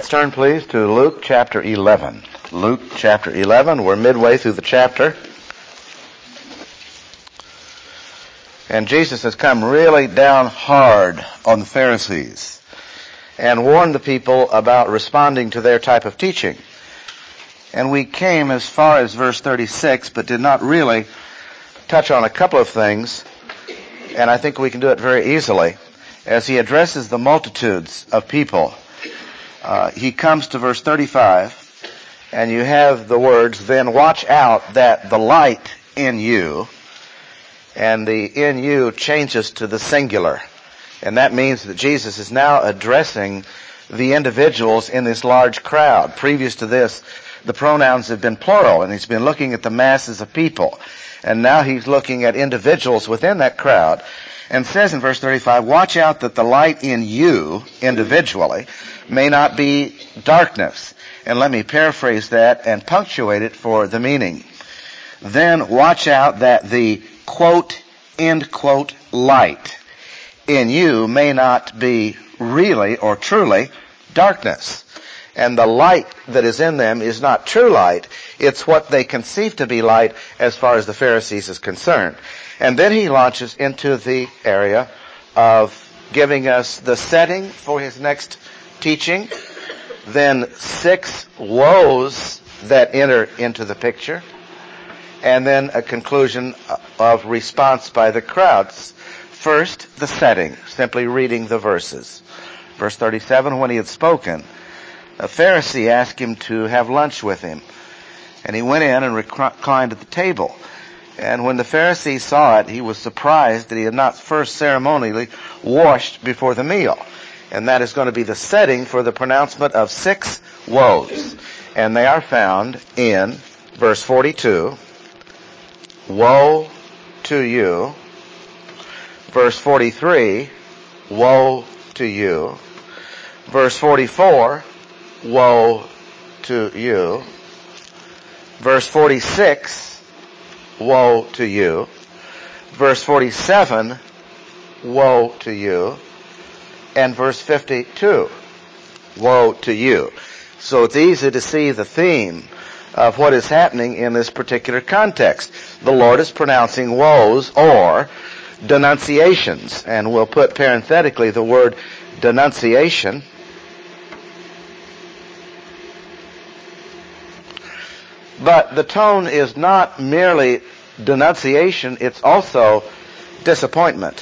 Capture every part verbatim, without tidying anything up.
turn, please, to Luke chapter eleven. Luke chapter eleven. We're midway through the chapter. And Jesus has come really down hard on the Pharisees and warned the people about responding to their type of teaching. And we came as far as verse thirty-six, but did not really touch on a couple of things. And I think we can do it very easily. As he addresses the multitudes of people, uh, he comes to verse thirty-five, and you have the words, "Then watch out that the light in you," and the "in you" changes to the singular. And that means that Jesus is now addressing the individuals in this large crowd. Previous to this, the pronouns have been plural, and he's been looking at the masses of people. And now he's looking at individuals within that crowd, and says in verse thirty-five, "Watch out that the light in you, individually, may not be darkness." And let me paraphrase that and punctuate it for the meaning. "Then watch out that the," quote, end quote, "light in you may not be really or truly darkness." And the light that is in them is not true light. It's what they conceive to be light as far as the Pharisees is concerned. And then he launches into the area of giving us the setting for his next teaching, then six woes that enter into the picture, and then a conclusion of response by the crowds. First, the setting, simply reading the verses. Verse thirty-seven, "When he had spoken, a Pharisee asked him to have lunch with him, and he went in and reclined at the table. And when the Pharisee saw it, he was surprised that he had not first ceremonially washed before the meal." And that is going to be the setting for the pronouncement of six woes. And they are found in verse forty-two, "Woe to you." Verse forty-three, "Woe to you." Verse forty-four, "Woe to you." Verse forty-six, "Woe to you." Verse forty-seven, "Woe to you." And verse fifty-two, "Woe to you." So it's easy to see the theme of what is happening in this particular context. The Lord is pronouncing woes or denunciations. And we'll put parenthetically the word denunciation. But the tone is not merely denunciation, it's also disappointment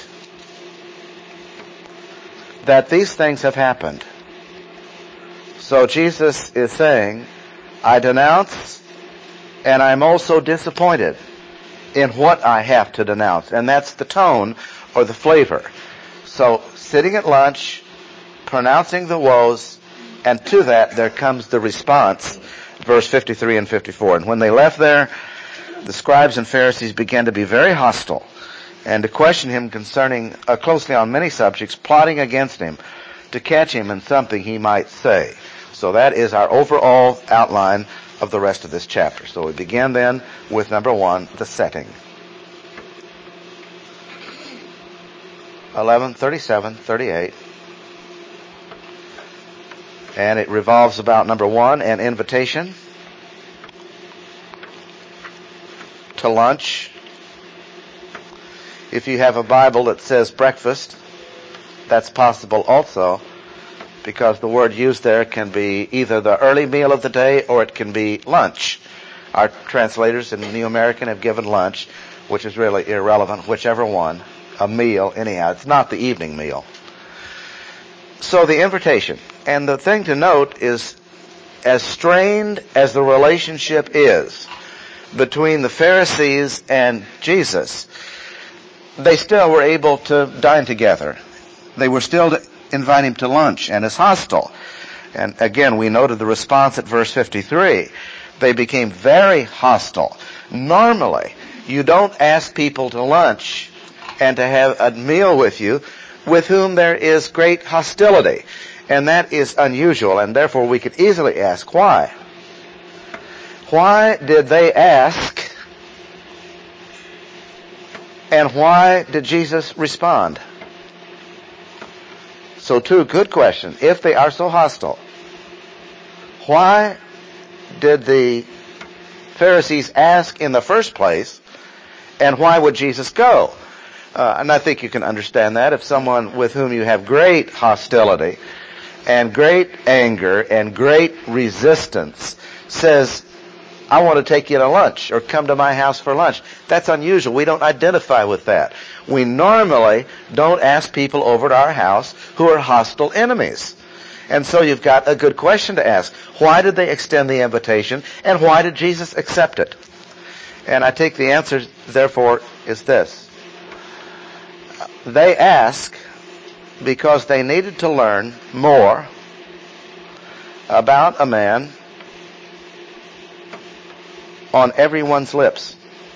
that these things have happened. So Jesus is saying, I denounce, and I'm also disappointed in what I have to denounce. And that's the tone or the flavor. So sitting at lunch, pronouncing the woes, and to that there comes the response. Verse fifty-three and fifty-four. "And when they left there, the scribes and Pharisees began to be very hostile and to question him concerning uh, closely on many subjects, plotting against him to catch him in something he might say." So that is our overall outline of the rest of this chapter. So we begin then with number one, the setting. eleven, thirty-seven, thirty-eight. And it revolves about, number one, an invitation to lunch. If you have a Bible that says breakfast, that's possible also, because the word used there can be either the early meal of the day or it can be lunch. Our translators in the New American have given lunch, which is really irrelevant, whichever one, a meal anyhow. It's not the evening meal. So the invitation. And the thing to note is, as strained as the relationship is between the Pharisees and Jesus, they still were able to dine together. They were still to invite him to lunch, and as hostile. And again, we noted the response at verse fifty-three. They became very hostile. Normally, you don't ask people to lunch and to have a meal with you with whom there is great hostility. And that is unusual, and therefore we could easily ask why. Why did they ask? And why did Jesus respond? So two good questions. If they are so hostile, Why did the Pharisees ask in the first place, and why would Jesus go? Uh, and I think you can understand that if someone with whom you have great hostility and great anger and great resistance says, I want to take you to lunch or come to my house for lunch. That's unusual. We don't identify with that. We normally don't ask people over to our house who are hostile enemies. And so you've got a good question to ask. Why did they extend the invitation, and why did Jesus accept it? And I think the answer, therefore, is this. They ask because they needed to learn more about a man on everyone's lips.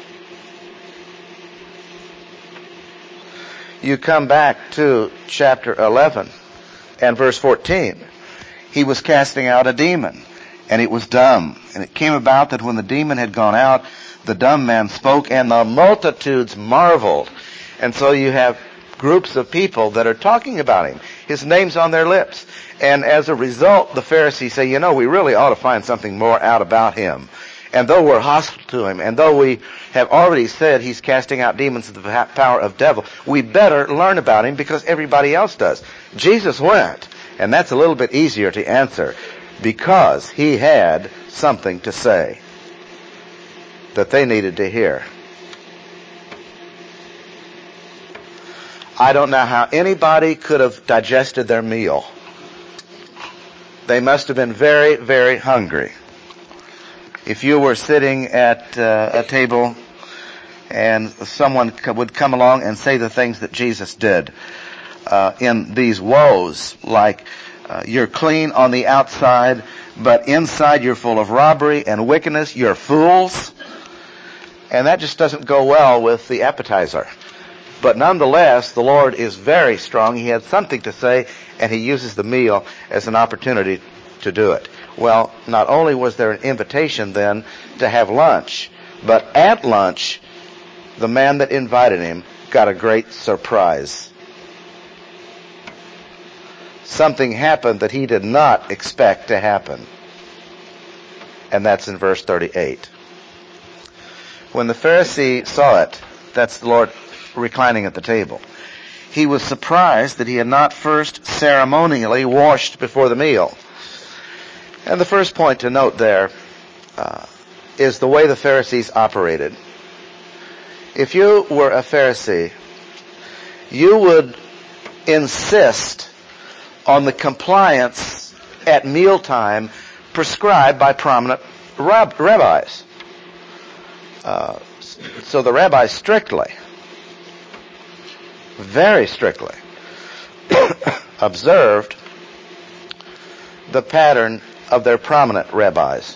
You come back to chapter eleven and verse fourteen. He was casting out a demon, and it was dumb. And it came about that when the demon had gone out, the dumb man spoke, and the multitudes marveled. And so you have groups of people that are talking about him. His name's on their lips. And as a result, the Pharisees say, you know, we really ought to find something more out about him. And though we're hostile to him, and though we have already said he's casting out demons with the power of devil, we better learn about him because everybody else does. Jesus went, and that's a little bit easier to answer, because he had something to say that they needed to hear. I don't know how anybody could have digested their meal. They must have been very, very hungry. If you were sitting at uh, a table and someone would come along and say the things that Jesus did uh, in these woes, like uh, you're clean on the outside, but inside you're full of robbery and wickedness, you're fools. And that just doesn't go well with the appetizer. But nonetheless, the Lord is very strong. He had something to say, and he uses the meal as an opportunity to do it. Well, not only was there an invitation then to have lunch, but at lunch, the man that invited him got a great surprise. Something happened that he did not expect to happen. And that's in verse thirty-eight. When the Pharisee saw it, that's the Lord reclining at the table, he was surprised that he had not first ceremonially washed before the meal. And the first point to note there uh, is the way the Pharisees operated. If you were a Pharisee, you would insist on the compliance at mealtime prescribed by prominent rab- rabbis. Uh, so the rabbis strictly, very strictly, observed the pattern of their prominent rabbis.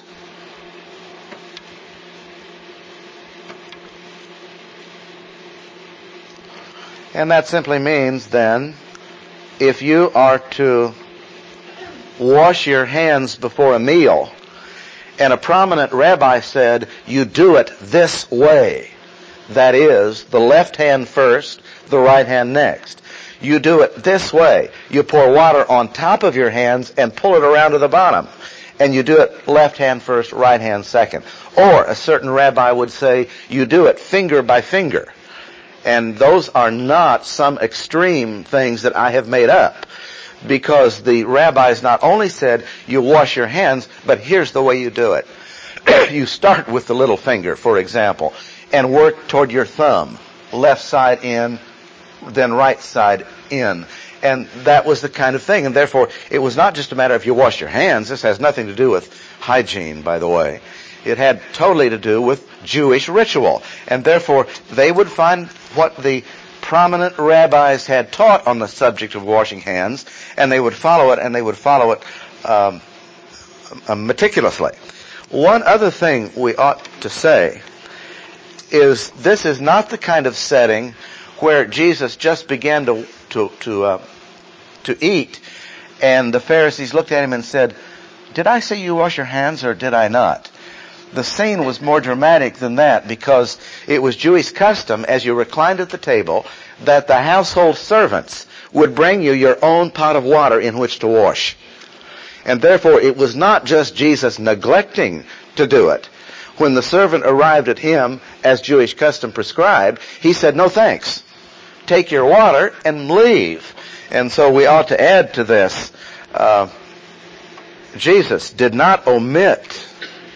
And that simply means then, if you are to wash your hands before a meal, and a prominent rabbi said, you do it this way, that is, the left hand first, the right hand next. You do it this way. You pour water on top of your hands and pull it around to the bottom. And you do it left hand first, right hand second. Or a certain rabbi would say, you do it finger by finger. And those are not some extreme things that I have made up. Because the rabbis not only said, you wash your hands, but here's the way you do it. You start with the little finger, for example, and work toward your thumb. Left side in, then right side in. And that was the kind of thing. And therefore, it was not just a matter of you wash your hands. This has nothing to do with hygiene, by the way. It had totally to do with Jewish ritual. And therefore, they would find what the prominent rabbis had taught on the subject of washing hands, and they would follow it, and they would follow it um, meticulously. One other thing we ought to say is this is not the kind of setting where Jesus just began to to to uh, to eat, and the Pharisees looked at him and said, "Did I say you wash your hands, or did I not?" The scene was more dramatic than that, because it was Jewish custom, as you reclined at the table, that the household servants would bring you your own pot of water in which to wash. And therefore, it was not just Jesus neglecting to do it. When the servant arrived at him, as Jewish custom prescribed, he said, no thanks. Take your water and leave. And so we ought to add to this, uh, Jesus did not omit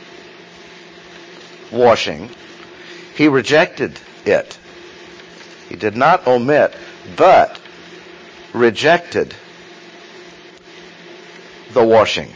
washing. He rejected it. He did not omit, but rejected the washing.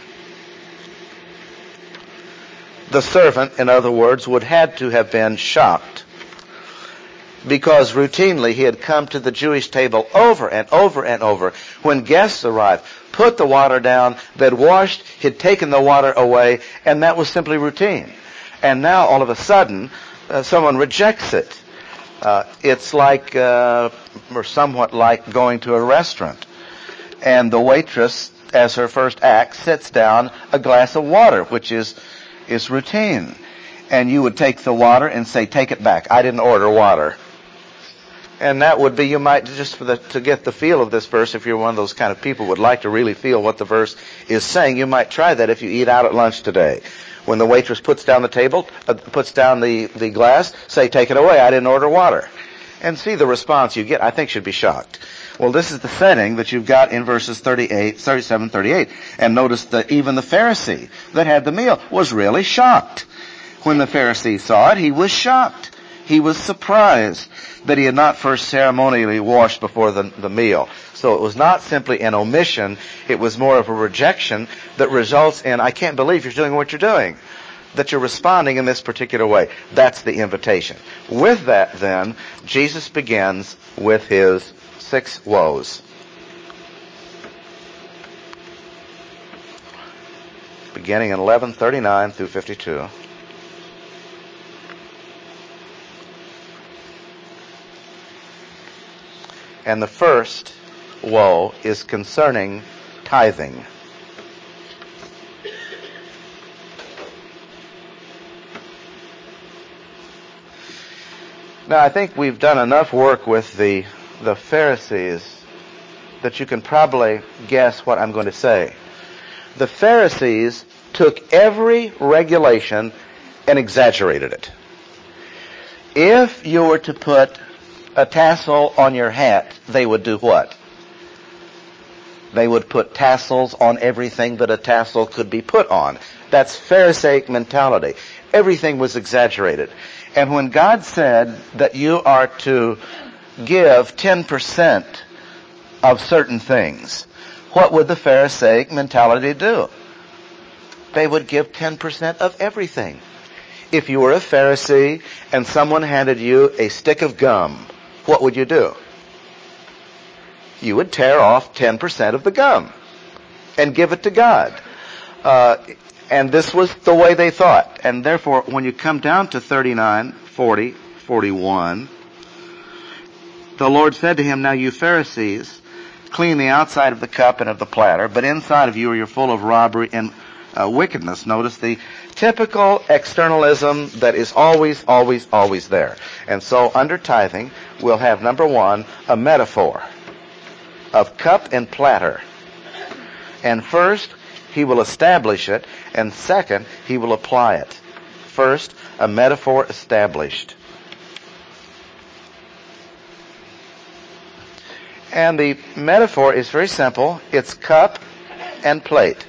The servant, in other words, would have to have been shocked, because routinely he had come to the Jewish table over and over and over. When guests arrived, put the water down, they'd washed, he'd taken the water away, and that was simply routine. And now, all of a sudden, uh, someone rejects it. Uh, it's like, uh, or somewhat like going to a restaurant, and the waitress, as her first act, sets down a glass of water, which is is routine. And you would take the water and say, take it back. I didn't order water. And that would be, you might, just for the, to get the feel of this verse, if you're one of those kind of people who would like to really feel what the verse is saying, you might try that if you eat out at lunch today. When the waitress puts down the table, uh, puts down the, the glass, say, take it away. I didn't order water. And see the response you get. I think should be shocked. Well, this is the setting that you've got in verses thirty-eight, thirty-seven, thirty-eight. And notice that even the Pharisee that had the meal was really shocked. When the Pharisee saw it, he was shocked. He was surprised that he had not first ceremonially washed before the, the meal. So it was not simply an omission. It was more of a rejection that results in, I can't believe you're doing what you're doing, that you're responding in this particular way. That's the invitation. With that, then, Jesus begins with his six woes. Beginning in eleven thirty-nine through fifty-two. And the first woe is concerning tithing. Now, I think we've done enough work with the the Pharisees that you can probably guess what I'm going to say. The Pharisees took every regulation and exaggerated it. If you were to put a tassel on your hat, they would do what? They would put tassels on everything that a tassel could be put on. That's Pharisaic mentality. Everything was exaggerated. And when God said that you are to give ten percent of certain things, what would the Pharisaic mentality do? They would give ten percent of everything. If you were a Pharisee and someone handed you a stick of gum, what would you do? You would tear off ten percent of the gum and give it to God. Uh, and this was the way they thought. And therefore, when you come down to thirty-nine, forty, forty-one, the Lord said to him, now you Pharisees, clean the outside of the cup and of the platter, but inside of you are you full of robbery and uh, wickedness. Notice the typical externalism that is always, always, always there. And so under tithing, we'll have, number one, a metaphor of cup and platter. And first, he will establish it, and second, he will apply it. First, a metaphor established. And the metaphor is very simple. It's cup and plate.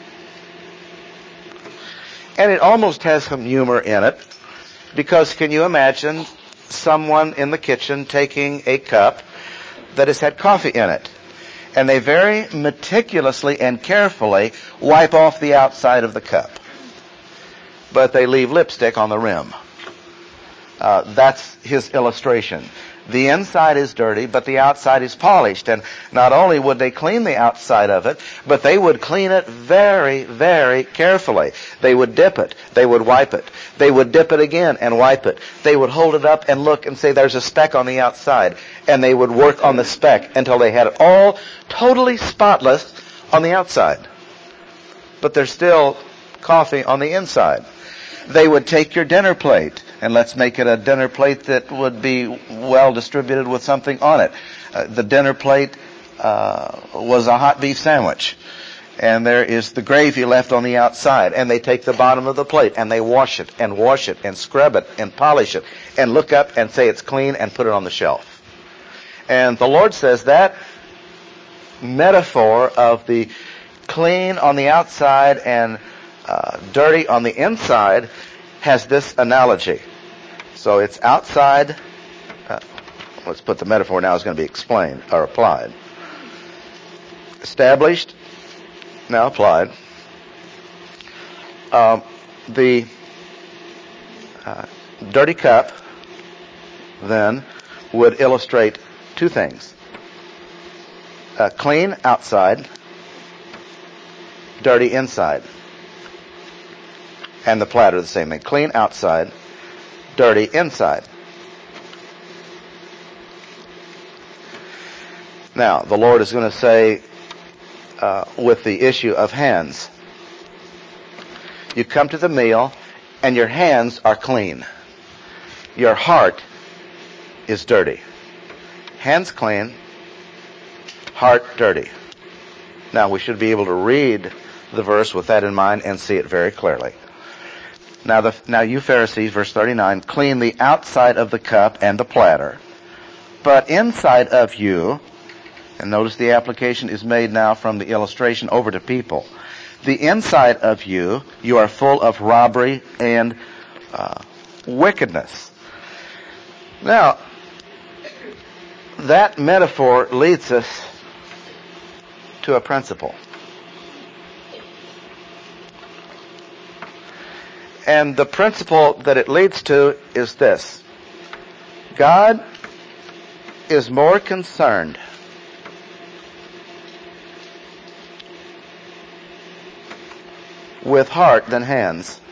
And it almost has some humor in it, because can you imagine someone in the kitchen taking a cup that has had coffee in it, and they very meticulously and carefully wipe off the outside of the cup, but they leave lipstick on the rim. Uh, that's his illustration. The inside is dirty, but the outside is polished. And not only would they clean the outside of it, but they would clean it very, very carefully. They would dip it. They would wipe it. They would dip it again and wipe it. They would hold it up and look and say, there's a speck on the outside. And they would work on the speck until they had it all totally spotless on the outside. But there's still coffee on the inside. They would take your dinner plate, and let's make it a dinner plate that would be well distributed with something on it. Uh, the dinner plate uh, was a hot beef sandwich. And there is the gravy left on the outside. And they take the bottom of the plate and they wash it and wash it and scrub it and polish it and look up and say it's clean and put it on the shelf. And the Lord says that metaphor of the clean on the outside and uh, dirty on the inside has this analogy. So it's outside. Uh, let's put the metaphor now is going to be explained or applied. Established, now applied. Um, the uh, dirty cup then would illustrate two things. Uh, clean outside, dirty inside. And the platter, the same thing. Clean outside, dirty inside. Now, the Lord is going to say, uh, with the issue of hands, you come to the meal and your hands are clean. Your heart is dirty. Hands clean, heart dirty. Now, we should be able to read the verse with that in mind and see it very clearly. Now, the, now you Pharisees, verse thirty-nine, clean the outside of the cup and the platter, but inside of you, and notice the application is made now from the illustration over to people. The inside of you, you are full of robbery and uh, wickedness. Now, that metaphor leads us to a principle. And the principle that it leads to is this. God is more concerned with heart than hands.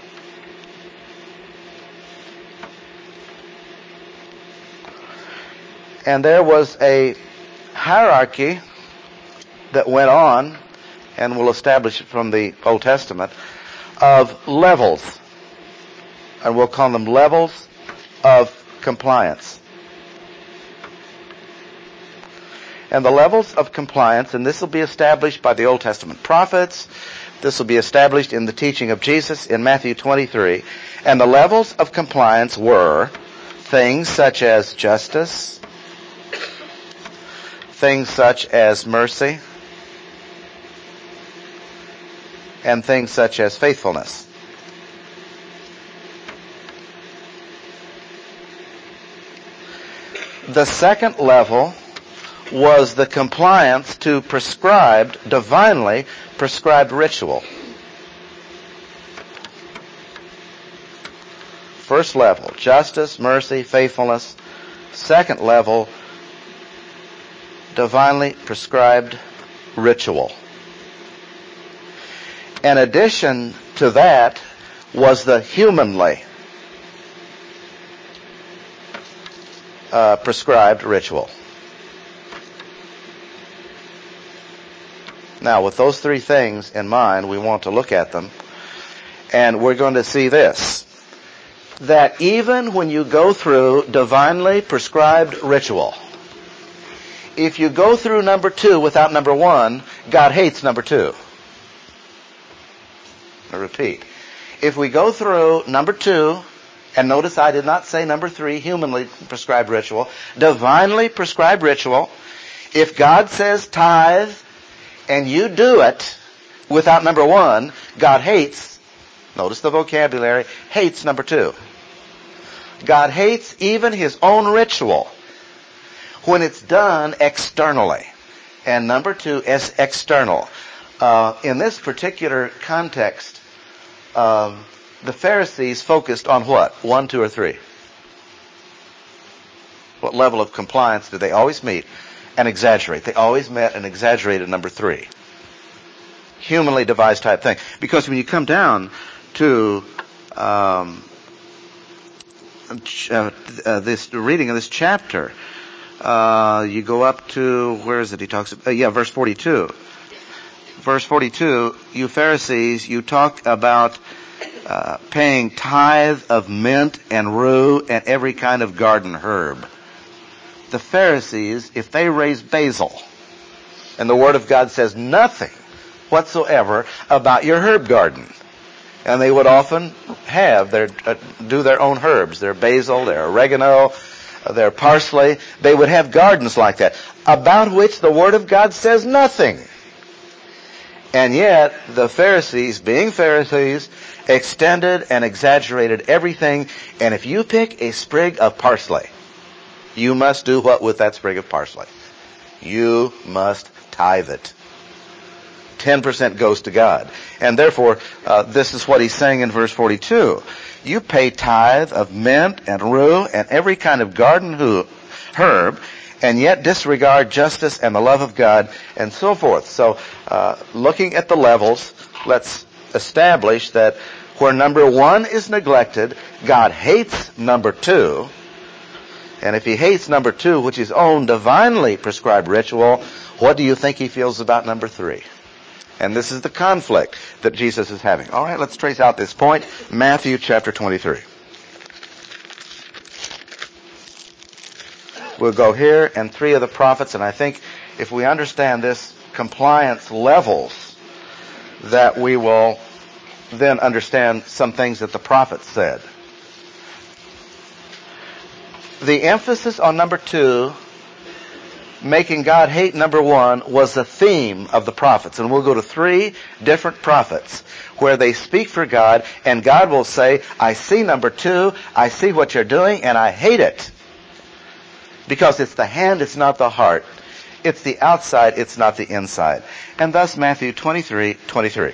And there was a hierarchy that went on, and we'll establish it from the Old Testament, of levels. And we'll call them levels of compliance. And the levels of compliance, and this will be established by the Old Testament prophets, this will be established in the teaching of Jesus in Matthew twenty-three, and the levels of compliance were things such as justice, things such as mercy, and things such as faithfulness. The second level was the compliance to prescribed, divinely prescribed ritual. First level, justice, mercy, faithfulness. Second level, divinely prescribed ritual. In addition to that was the humanly uh, prescribed ritual. Now, with those three things in mind, we want to look at them, and we're going to see this, that even when you go through divinely prescribed ritual, if you go through number two without number one, God hates number two. I repeat. If we go through number two, and notice I did not say number three, humanly prescribed ritual, divinely prescribed ritual, if God says tithe, and you do it without number one, God hates, notice the vocabulary, hates number two. God hates even his own ritual when it's done externally. And number two is external. Uh, in this particular context, um, the Pharisees focused on what? One, two, or three? What level of compliance did they always meet and exaggerate? They always met and exaggerated number three. Humanly devised type thing. Because when you come down to um, uh, uh, this reading of this chapter, uh, you go up to, where is it? He talks, uh, yeah, verse forty-two. Verse forty-two, you Pharisees, you talk about uh, paying tithe of mint and rue and every kind of garden herb. The Pharisees, if they raise basil, and the Word of God says nothing whatsoever about your herb garden. And they would often have their, uh, do their own herbs, their basil, their oregano, uh, their parsley. They would have gardens like that, about which the Word of God says nothing. And yet, the Pharisees, being Pharisees, extended and exaggerated everything. And if you pick a sprig of parsley, you must do what with that sprig of parsley? You must tithe it. ten percent goes to God. And therefore, uh, this is what he's saying in verse forty-two. You pay tithe of mint and rue and every kind of garden herb, and yet disregard justice and the love of God, and so forth. So, uh, looking at the levels, let's establish that where number one is neglected, God hates number two. And if he hates number two, which is own divinely prescribed ritual, what do you think he feels about number three? And this is the conflict that Jesus is having. All right, let's trace out this point. Matthew chapter twenty-three. We'll go here and three of the prophets, and I think if we understand this compliance levels, that we will then understand some things that the prophets said. The emphasis on number two, making God hate number one, was the theme of the prophets. And we'll go to three different prophets where they speak for God, and God will say, I see number two, I see what you're doing, and I hate it. Because it's the hand, it's not the heart. It's the outside, it's not the inside. And thus Matthew twenty-three twenty-three.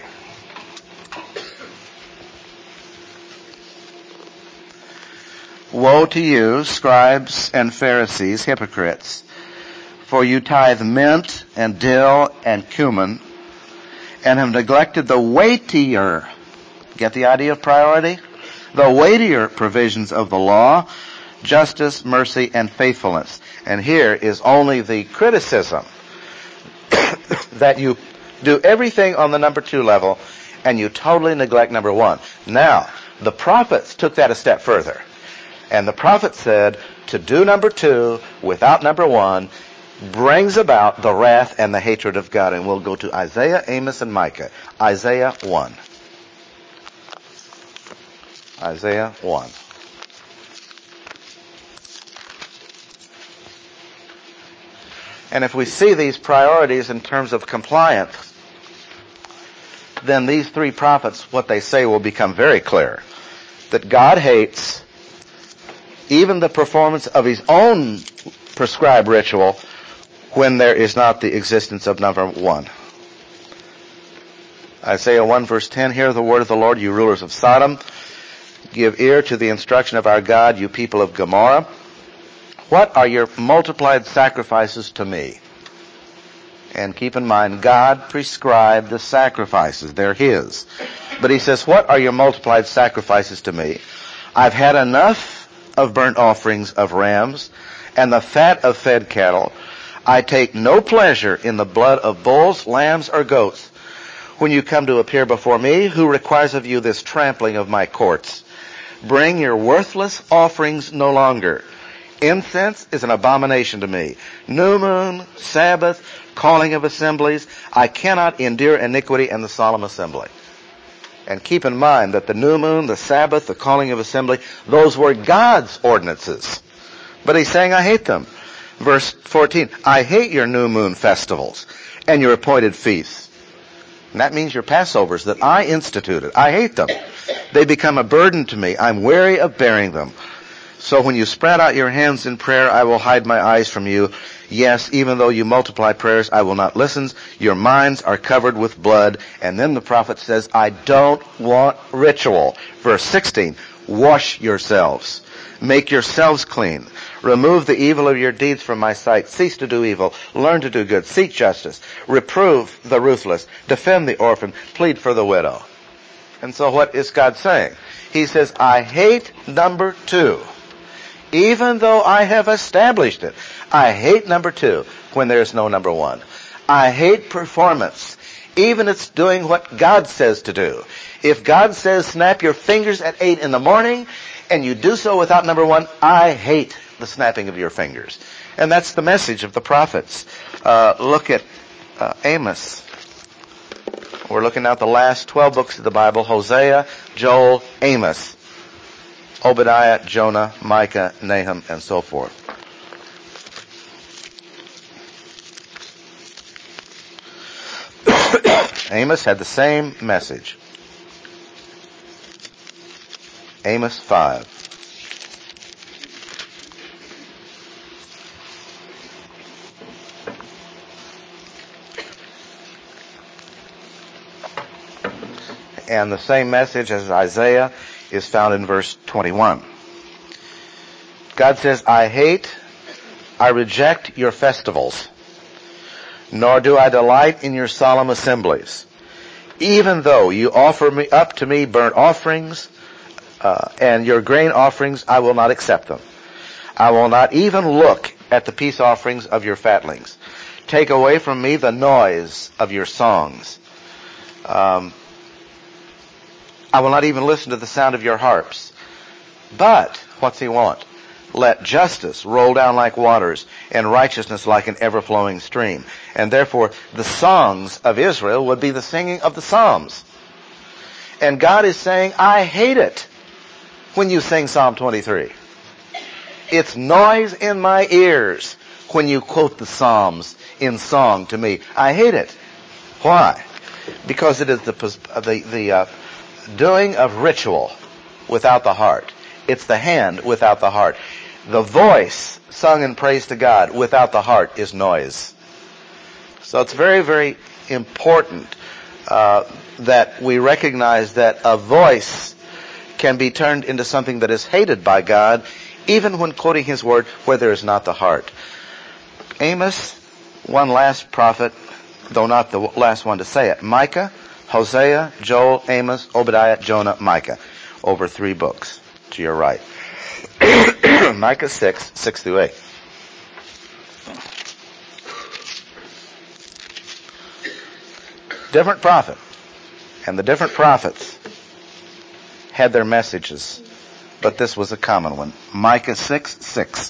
Woe to you, scribes and Pharisees, hypocrites, for you tithe mint and dill and cumin, and have neglected the weightier, get the idea of priority? The weightier provisions of the law, justice, mercy, and faithfulness. And here is only the criticism that you do everything on the number two level, and you totally neglect number one. Now, the prophets took that a step further. And the prophet said, to do number two without number one brings about the wrath and the hatred of God. And we'll go to Isaiah, Amos, and Micah. Isaiah one. Isaiah one. And if we see these priorities in terms of compliance, then these three prophets, what they say will become very clear. That God hates even the performance of his own prescribed ritual when there is not the existence of number one. Isaiah one verse ten, hear the word of the Lord, you rulers of Sodom. Give ear to the instruction of our God, you people of Gomorrah. What are your multiplied sacrifices to me? And keep in mind, God prescribed the sacrifices. They're his. But he says, what are your multiplied sacrifices to me? I've had enough of burnt offerings of rams and the fat of fed cattle. I take no pleasure in the blood of bulls, lambs, or goats. When you come to appear before me, who requires of you this trampling of my courts? Bring your worthless offerings no longer. Incense is an abomination to me. New moon, Sabbath, calling of assemblies. I cannot endure iniquity and the solemn assembly. And keep in mind that the new moon, the Sabbath, the calling of assembly, those were God's ordinances. But he's saying, I hate them. Verse fourteen, I hate your new moon festivals and your appointed feasts. And that means your Passovers that I instituted. I hate them. They become a burden to me. I'm weary of bearing them. So when you spread out your hands in prayer, I will hide my eyes from you. Yes, even though you multiply prayers, I will not listen. Your minds are covered with blood. And then the prophet says, I don't want ritual. Verse sixteen, wash yourselves. Make yourselves clean. Remove the evil of your deeds from my sight. Cease to do evil. Learn to do good. Seek justice. Reprove the ruthless. Defend the orphan. Plead for the widow. And so what is God saying? He says, I hate number two. Even though I have established it. I hate number two when there's no number one. I hate performance. Even it's doing what God says to do. If God says snap your fingers at eight in the morning and you do so without number one, I hate the snapping of your fingers. And that's the message of the prophets. Uh, look at uh, Amos. We're looking at the last twelve books of the Bible: Hosea, Joel, Amos, Obadiah, Jonah, Micah, Nahum, and so forth. Amos had the same message. Amos five. And the same message as Isaiah is found in verse twenty-one. God says, I hate, I reject your festivals, nor do I delight in your solemn assemblies. Even though you offer me up to me burnt offerings uh, and your grain offerings, I will not accept them. I will not even look at the peace offerings of your fatlings. Take away from me the noise of your songs. Um, I will not even listen to the sound of your harps. But, what's he want? Let justice roll down like waters, and righteousness like an ever-flowing stream. And therefore, the songs of Israel would be the singing of the Psalms. And God is saying, I hate it when you sing Psalm twenty-three. It's noise in my ears when you quote the Psalms in song to me. I hate it. Why? Because it is the, the, the uh, doing of ritual without the heart. It's the hand without the heart. The voice sung in praise to God without the heart is noise. So it's very, very important uh, that we recognize that a voice can be turned into something that is hated by God, even when quoting His word where there is not the heart. Amos, one last prophet, though not the last one to say it. Micah, Hosea, Joel, Amos, Obadiah, Jonah, Micah. Over three books to your right. Micah six, six through eight. Different prophet. And the different prophets had their messages, but this was a common one. Micah six, six.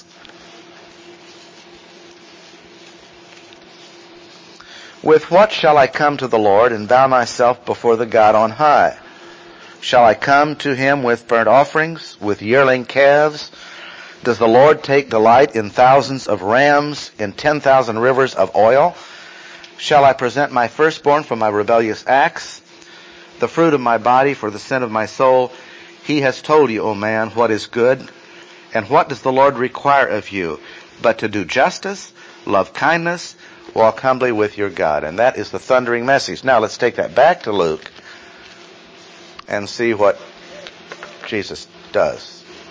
With what shall I come to the Lord and bow myself before the God on high? Shall I come to Him with burnt offerings, with yearling calves? Does the Lord take delight in thousands of rams, in ten thousand rivers of oil? Shall I present my firstborn for my rebellious acts, the fruit of my body for the sin of my soul? He has told you, O man, what is good. And what does the Lord require of you? But to do justice, love kindness, walk humbly with your God. And that is the thundering message. Now let's take that back to Luke and see what Jesus does.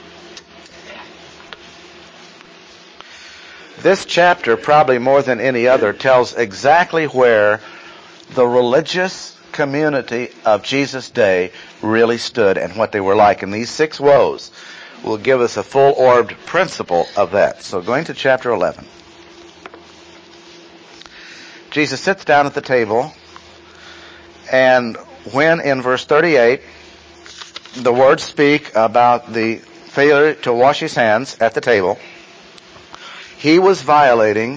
This chapter, probably more than any other, tells exactly where the religious community of Jesus' day really stood and what they were like. And these six woes will give us a full-orbed principle of that. So going to chapter eleven. Jesus sits down at the table, and when in verse thirty-eight the words speak about the failure to wash his hands at the table, he was violating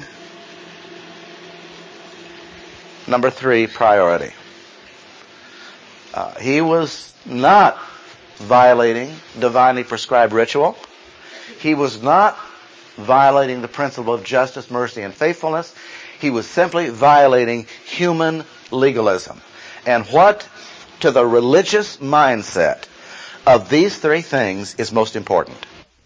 number three, priority. Uh, he was not violating divinely prescribed ritual. He was not violating the principle of justice, mercy, and faithfulness. He was simply violating human legalism. And what to the religious mindset of these three things is most important?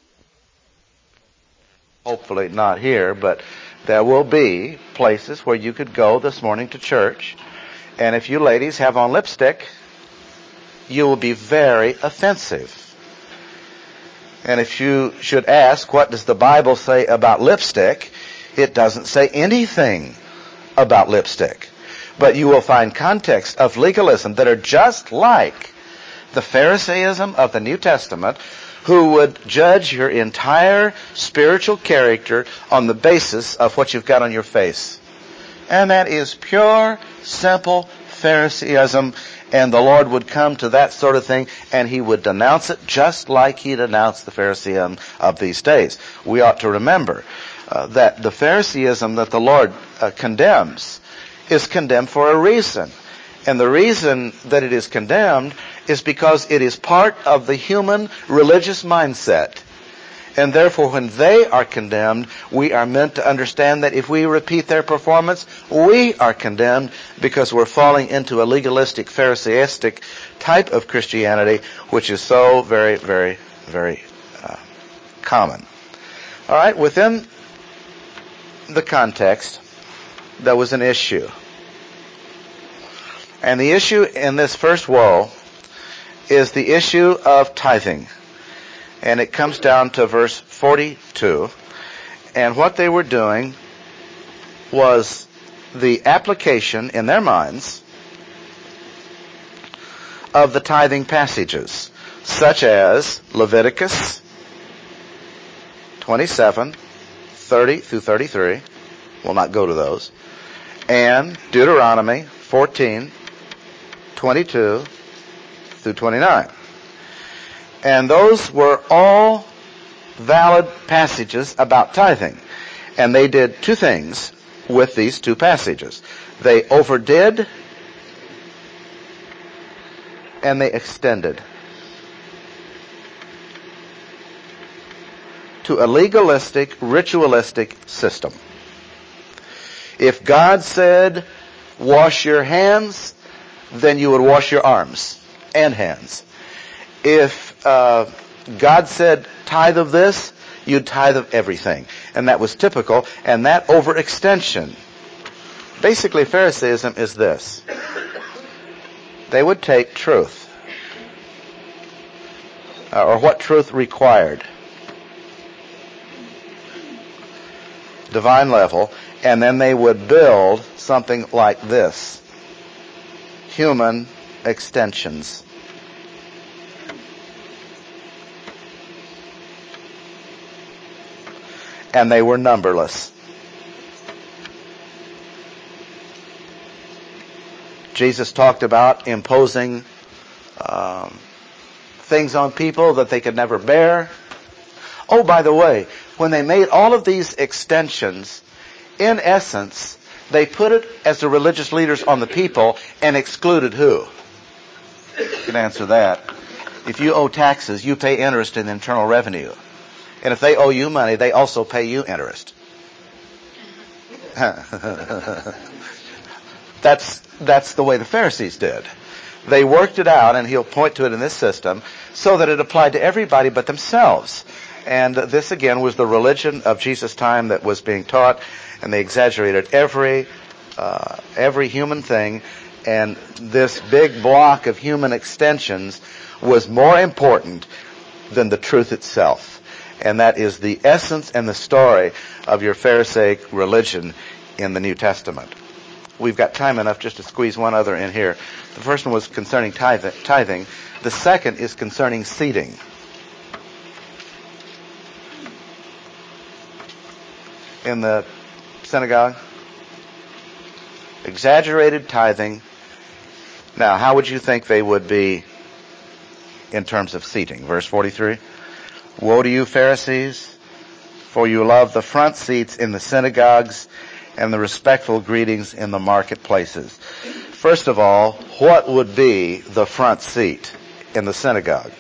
Hopefully not here, but there will be places where you could go this morning to church, and if you ladies have on lipstick, you will be very offensive. And if you should ask, what does the Bible say about lipstick? It doesn't say anything about lipstick. But you will find contexts of legalism that are just like the Pharisaism of the New Testament, who would judge your entire spiritual character on the basis of what you've got on your face. And that is pure, simple Pharisaism. And the Lord would come to that sort of thing, and He would denounce it just like He denounced the Pharisaism of these days. We ought to remember uh, that the Pharisaism that the Lord uh, condemns is condemned for a reason. And the reason that it is condemned is because it is part of the human religious mindset. And therefore, when they are condemned, we are meant to understand that if we repeat their performance, we are condemned because we're falling into a legalistic, Pharisaistic type of Christianity, which is so very, very, very uh, common. All right, within the context, there was an issue. And the issue in this first woe is the issue of tithing. And it comes down to verse forty-two. And what they were doing was the application in their minds of the tithing passages, such as Leviticus twenty-seven, thirty through thirty-three. We'll not go to those. And Deuteronomy fourteen, twenty-two through twenty-nine. And those were all valid passages about tithing. And they did two things with these two passages. They overdid and they extended to a legalistic, ritualistic system. If God said, wash your hands, then you would wash your arms and hands. If uh, God said, tithe of this, you'd tithe of everything. And that was typical. And that overextension. Basically, Pharisaism is this. They would take truth, uh, or what truth required, divine level, and then they would build something like this. Human extensions. And they were numberless. Jesus talked about imposing um, things on people that they could never bear. Oh, by the way, when they made all of these extensions, in essence, they put it as the religious leaders on the people and excluded who? You can answer that. If you owe taxes, you pay interest in internal revenue. And if they owe you money, they also pay you interest. that's, that's the way the Pharisees did. They worked it out, and he'll point to it in this system, so that it applied to everybody but themselves. And this, again, was the religion of Jesus' time that was being taught, and they exaggerated every, uh, every human thing, and this big block of human extensions was more important than the truth itself. And that is the essence and the story of your Pharisaic religion in the New Testament. We've got time enough just to squeeze one other in here. The first one was concerning tithing. The second is concerning seating. In the synagogue, exaggerated tithing. Now, how would you think they would be in terms of seating? Verse forty-three. Woe to you, Pharisees, for you love the front seats in the synagogues and the respectful greetings in the marketplaces. First of all, what would be the front seat in the synagogue?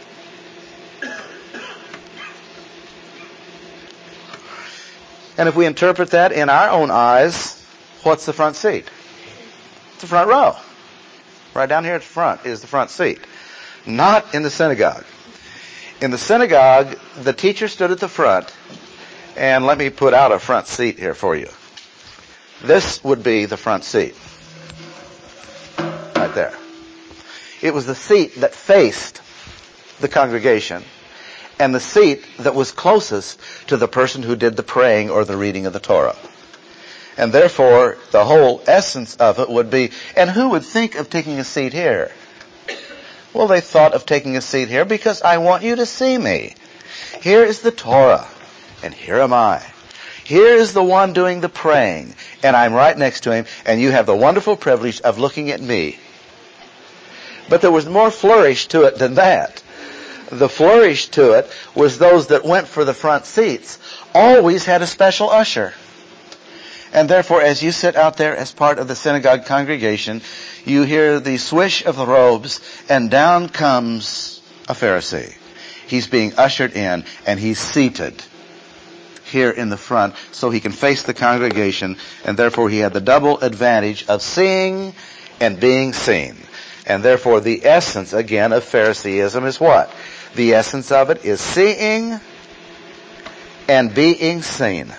And if we interpret that in our own eyes, what's the front seat? It's the front row. Right down here at the front is the front seat. Not in the synagogue. In the synagogue, the teacher stood at the front, and let me put out a front seat here for you. This would be the front seat. Right there. It was the seat that faced the congregation, and the seat that was closest to the person who did the praying or the reading of the Torah. And therefore, the whole essence of it would be, and who would think of taking a seat here? Well, they thought of taking a seat here because I want you to see me. Here is the Torah, and here am I. Here is the one doing the praying, and I'm right next to him, and you have the wonderful privilege of looking at me. But there was more flourish to it than that. The flourish to it was those that went for the front seats always had a special usher. And therefore, as you sit out there as part of the synagogue congregation, you hear the swish of the robes, and down comes a Pharisee. He's being ushered in, and he's seated here in the front so he can face the congregation, and therefore he had the double advantage of seeing and being seen. And therefore the essence, again, of Phariseeism is what? The essence of it is seeing and being seen.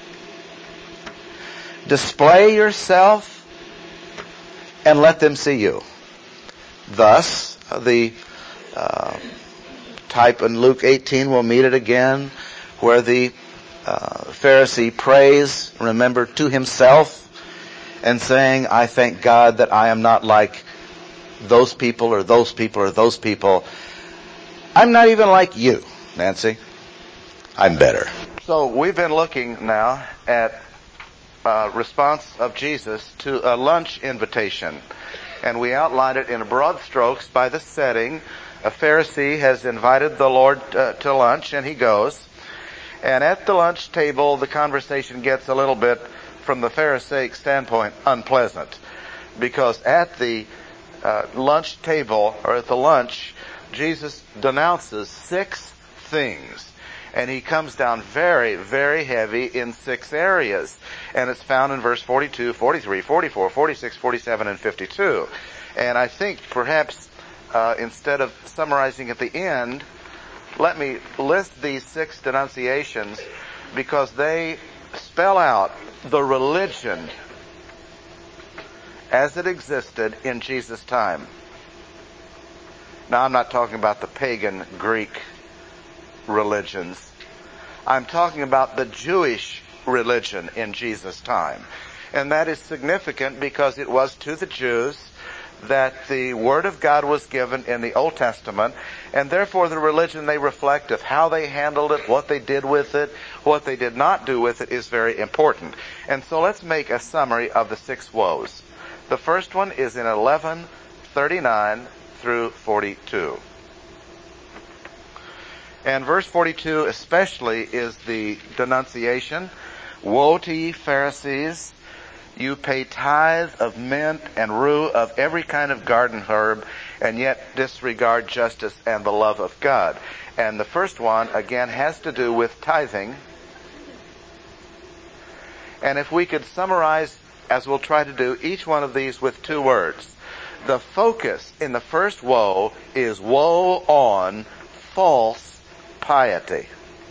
Display yourself and let them see you. Thus, the uh, type in Luke eighteen, we'll meet it again, where the uh, Pharisee prays, remember, to himself, and saying, I thank God that I am not like those people or those people or those people. I'm not even like you, Nancy. I'm better. So we've been looking now at uh, response of Jesus to a lunch invitation. And we outlined it in broad strokes by the setting. A Pharisee has invited the Lord uh, to lunch, and he goes. And at the lunch table, the conversation gets a little bit, from the Pharisaic standpoint, unpleasant. Because at the uh, lunch table, or at the lunch, Jesus denounces six things. And he comes down very, very heavy in six areas. And it's found in verse forty-two, forty-three, forty-four, forty-six, forty-seven, and fifty-two. And I think perhaps uh, instead of summarizing at the end, let me list these six denunciations because they spell out the religion as it existed in Jesus' time. Now, I'm not talking about the pagan Greek religions. I'm talking about the Jewish religion in Jesus' time. And that is significant because it was to the Jews that the Word of God was given in the Old Testament, and therefore the religion they reflect of how they handled it, what they did with it, what they did not do with it is very important. And so let's make a summary of the six woes. The first one is in eleven thirty-nine through forty-two. And verse forty-two especially is the denunciation. Woe to ye Pharisees! You pay tithe of mint and rue of every kind of garden herb, and yet disregard justice and the love of God. And the first one, again, has to do with tithing. And if we could summarize, as we'll try to do, each one of these with two words. The focus in the first woe is woe on false piety.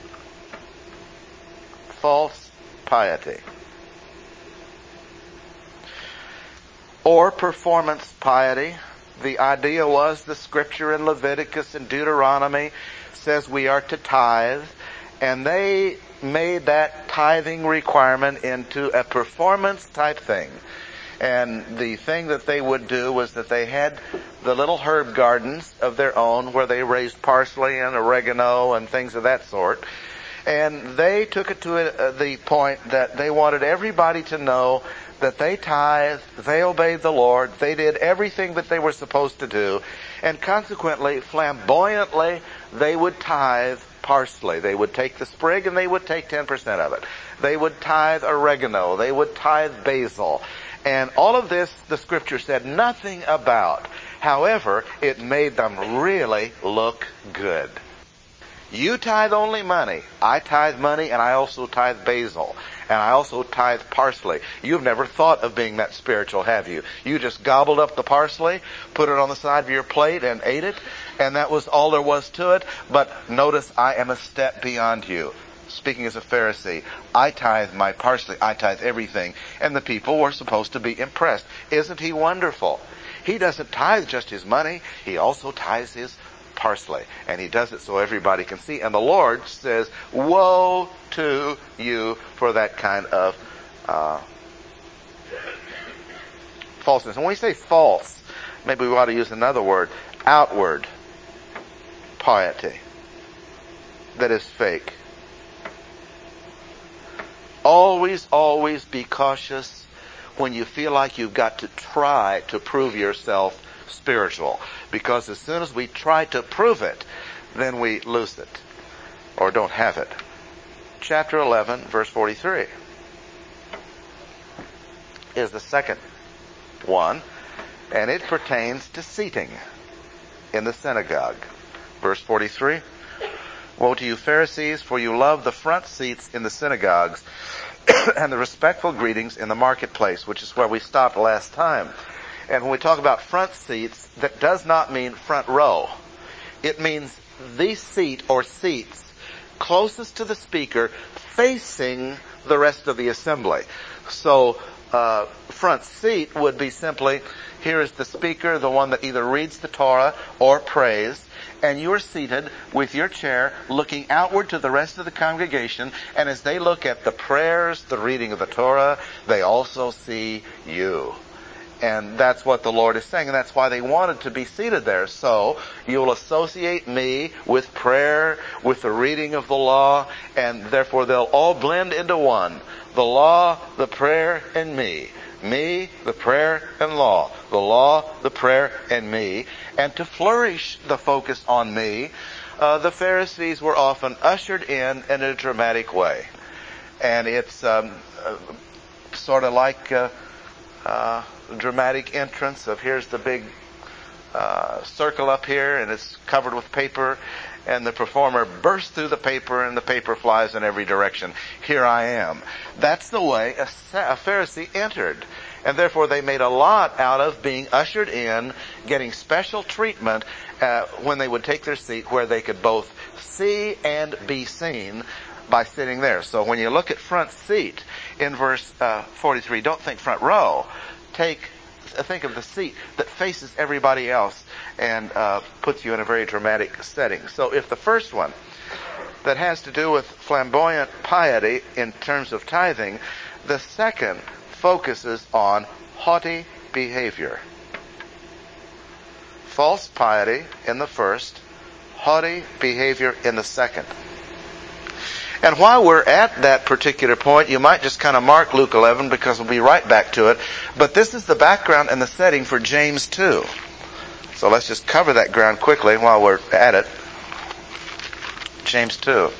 False piety. Or performance piety. The idea was the scripture in Leviticus and Deuteronomy says we are to tithe, and they made that tithing requirement into a performance type thing. And the thing that they would do was that they had the little herb gardens of their own where they raised parsley and oregano and things of that sort. And they took it to a, the point that they wanted everybody to know that they tithed, they obeyed the Lord, they did everything that they were supposed to do, and consequently, flamboyantly, they would tithe parsley. They would take the sprig and they would take ten percent of it. They would tithe oregano. They would tithe basil. And all of this, the scripture said nothing about. However, it made them really look good. You tithe only money. I tithe money, and I also tithe basil. And I also tithe parsley. You've never thought of being that spiritual, have you? You just gobbled up the parsley, put it on the side of your plate, and ate it, and that was all there was to it. But notice, I am a step beyond you. Speaking as a Pharisee, I tithe my parsley. I tithe everything. And the people were supposed to be impressed. Isn't he wonderful? He doesn't tithe just his money. He also tithes his parsley. And he does it so everybody can see. And the Lord says, woe to you for that kind of uh, falseness. And when we say false, maybe we ought to use another word. Outward piety. That is fake. Always, always be cautious when you feel like you've got to try to prove yourself spiritual. Because as soon as we try to prove it, then we lose it. Or don't have it. Chapter eleven, verse forty-three. is the second one, and it pertains to seating in the synagogue. Verse forty-three, woe to you Pharisees, for you love the front seats in the synagogues and the respectful greetings in the marketplace, which is where we stopped last time. And when we talk about front seats, that does not mean front row. It means the seat or seats closest to the speaker facing the rest of the assembly. So uh, front seat would be simply, here is the speaker, the one that either reads the Torah or prays, and you're seated with your chair looking outward to the rest of the congregation, and as they look at the prayers, the reading of the Torah, they also see you. And that's what the Lord is saying, and that's why they wanted to be seated there. So you'll associate me with prayer, with the reading of the law, and therefore they'll all blend into one. The law, the prayer, and me. Me, the prayer, and law. The law, the prayer, and me. And to flourish the focus on me, uh, the Pharisees were often ushered in in a dramatic way. And it's um, uh, sort of like uh, uh, dramatic entrance of here's the big uh, circle up here, and it's covered with paper, and the performer bursts through the paper, and the paper flies in every direction. Here I am. That's the way a, a Pharisee entered. And therefore they made a lot out of being ushered in, getting special treatment uh, when they would take their seat, where they could both see and be seen by sitting there. So when you look at front seat in verse uh, forty-three, don't think front row. Take think of the seat that faces everybody else and uh, puts you in a very dramatic setting. So if the first one that has to do with flamboyant piety in terms of tithing, the second focuses on haughty behavior. False piety in the first, haughty behavior in the second. And while we're at that particular point, you might just kind of mark Luke eleven, because we'll be right back to it. But this is the background and the setting for James two. So let's just cover that ground quickly while we're at it. James two.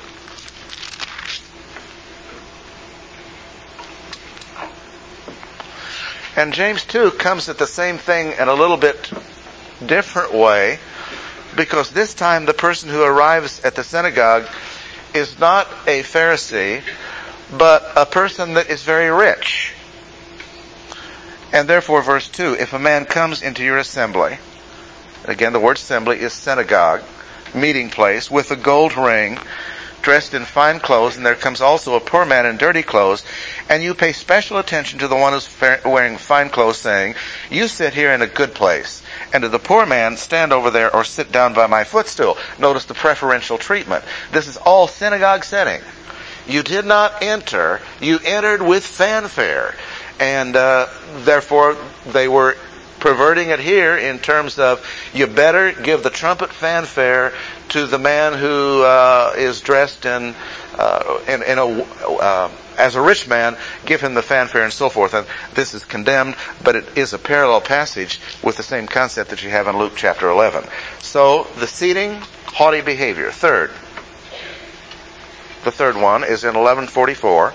And James two comes at the same thing in a little bit different way, because this time the person who arrives at the synagogue is not a Pharisee, but a person that is very rich. And therefore, verse two, if a man comes into your assembly, again the word assembly is synagogue, meeting place, with a gold ring, dressed in fine clothes, and there comes also a poor man in dirty clothes, and you pay special attention to the one who's wearing fine clothes, saying, you sit here in a good place, and to the poor man, stand over there or sit down by my footstool. Notice the preferential treatment. This is all synagogue setting. You did not enter, you entered with fanfare, and uh, therefore they were perverting it here in terms of you better give the trumpet fanfare to the man who uh, is dressed in, uh, in, in a, uh, as a rich man, give him the fanfare and so forth. And this is condemned, but it is a parallel passage with the same concept that you have in Luke chapter eleven. So the seating, haughty behavior. Third, the third one is in eleven forty-four.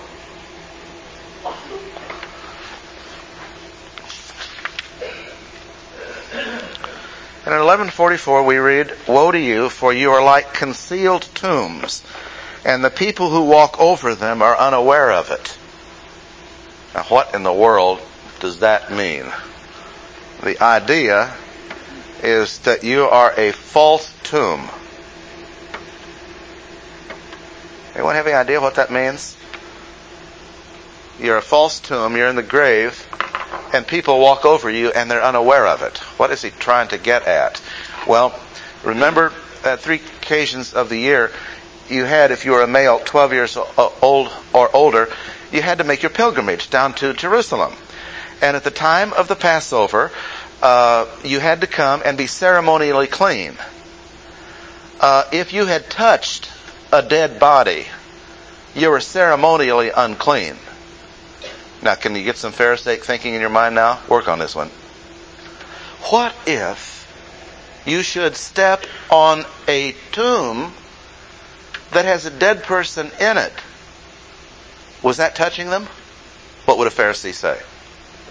And in eleven forty-four we read, woe to you, for you are like concealed tombs, and the people who walk over them are unaware of it. Now what in the world does that mean? The idea is that you are a false tomb. Anyone have any idea what that means? You're a false tomb, you're in the grave, and people walk over you and they're unaware of it. What is he trying to get at? Well, remember at three occasions of the year, you had, if you were a male, twelve years old or older, you had to make your pilgrimage down to Jerusalem. And at the time of the Passover, uh, you had to come and be ceremonially clean. Uh, if you had touched a dead body, you were ceremonially unclean. Now, can you get some Pharisaic thinking in your mind now? Work on this one. What if you should step on a tomb that has a dead person in it? Was that touching them? What would a Pharisee say?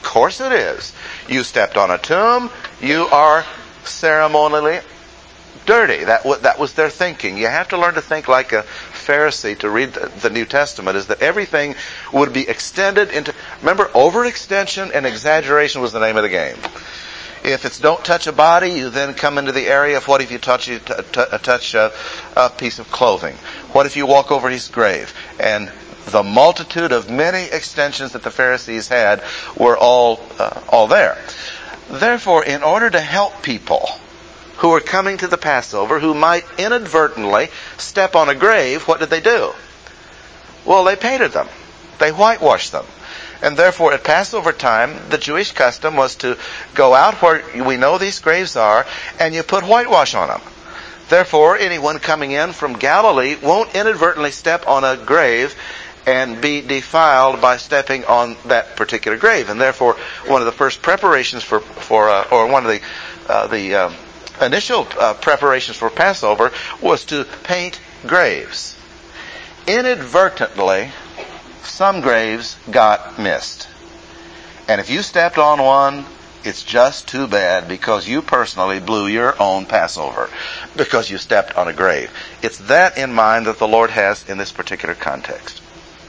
Of course it is. You stepped on a tomb, you are ceremonially dirty. That, w- that was their thinking. You have to learn to think like a Pharisee to read the, the New Testament, is that everything would be extended into... Remember, overextension and exaggeration was the name of the game. If it's don't touch a body, you then come into the area of what if you touch, you t- t- touch a, a piece of clothing? What if you walk over his grave? And the multitude of many extensions that the Pharisees had were all uh, all there. Therefore, in order to help people who are coming to the Passover, who might inadvertently step on a grave, what did they do? Well, they painted them. They whitewashed them. And therefore, at Passover time, the Jewish custom was to go out where we know these graves are, and you put whitewash on them. Therefore, anyone coming in from Galilee won't inadvertently step on a grave and be defiled by stepping on that particular grave. And therefore, one of the first preparations for, for uh, or one of the uh, the um, initial uh, preparations for Passover was to paint graves. Inadvertently, some graves got missed. And if you stepped on one, it's just too bad, because you personally blew your own Passover because you stepped on a grave. It's that in mind that the Lord has in this particular context.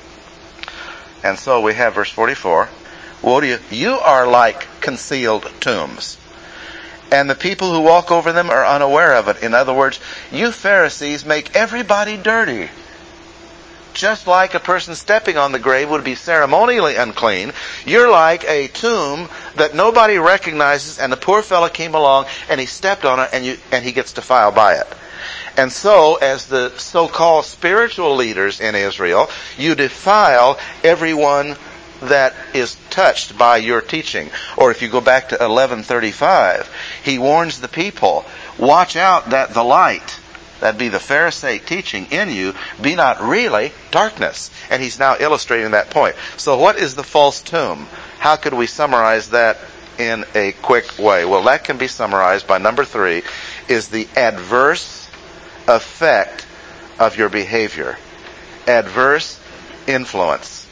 And so we have verse forty-four. Woe to you! You are like concealed tombs, and the people who walk over them are unaware of it. In other words, you Pharisees make everybody dirty. Just like a person stepping on the grave would be ceremonially unclean, you're like a tomb that nobody recognizes, and the poor fellow came along and he stepped on it, and you and he gets defiled by it. And so, as the so-called spiritual leaders in Israel, you defile everyone that is touched by your teaching. Or if you go back to eleven thirty-five, he warns the people, watch out that the light, that'd be the Pharisaic teaching in you, be not really darkness. And he's now illustrating that point. So what is the false tomb? How could we summarize that in a quick way? Well, that can be summarized by number three, is the adverse effect of your behavior. Adverse influence.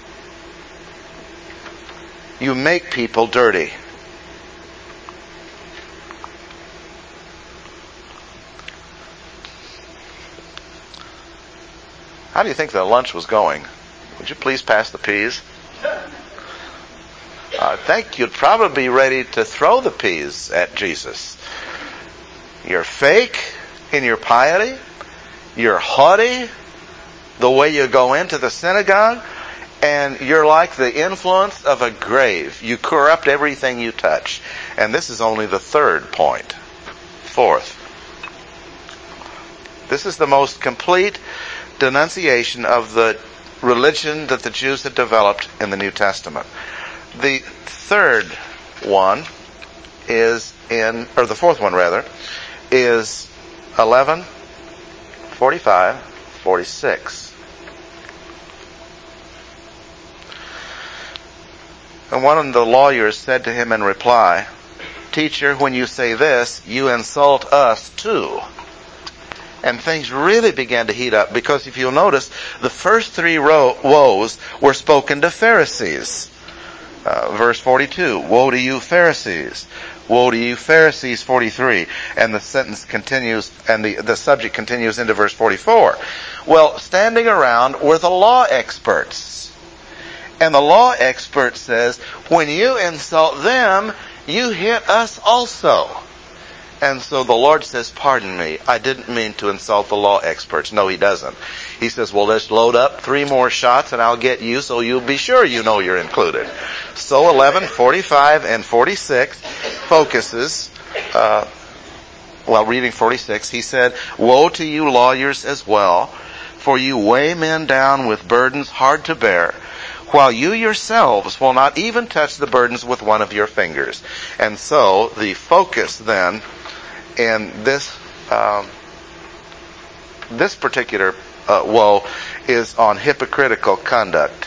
You make people dirty. How do you think the lunch was going? Would you please pass the peas? I think you'd probably be ready to throw the peas at Jesus. You're fake in your piety. You're haughty the way you go into the synagogue. And you're like the influence of a grave. You corrupt everything you touch. And this is only the third point. Fourth. This is the most complete denunciation of the religion that the Jews had developed in the New Testament. The third one is in, or the fourth one rather, is eleven forty-five forty-six. And one of the lawyers said to him in reply, Teacher, when you say this, you insult us too. And things really began to heat up, because if you'll notice, the first three ro- woes were spoken to Pharisees. Uh, verse forty-two, woe to you Pharisees. Woe to you Pharisees, forty-three. And the sentence continues, and the, the subject continues into verse forty-four. Well, standing around were the law experts. And the law expert says, when you insult them, you hit us also. And so the Lord says, pardon me, I didn't mean to insult the law experts. No, he doesn't. He says, well, let's load up three more shots and I'll get you, so you'll be sure you know you're included. So eleven forty-five and forty-six focuses, uh, well, reading forty-six, he said, woe to you lawyers as well, for you weigh men down with burdens hard to bear, while you yourselves will not even touch the burdens with one of your fingers. And so the focus then in this um, this particular uh, woe is on hypocritical conduct.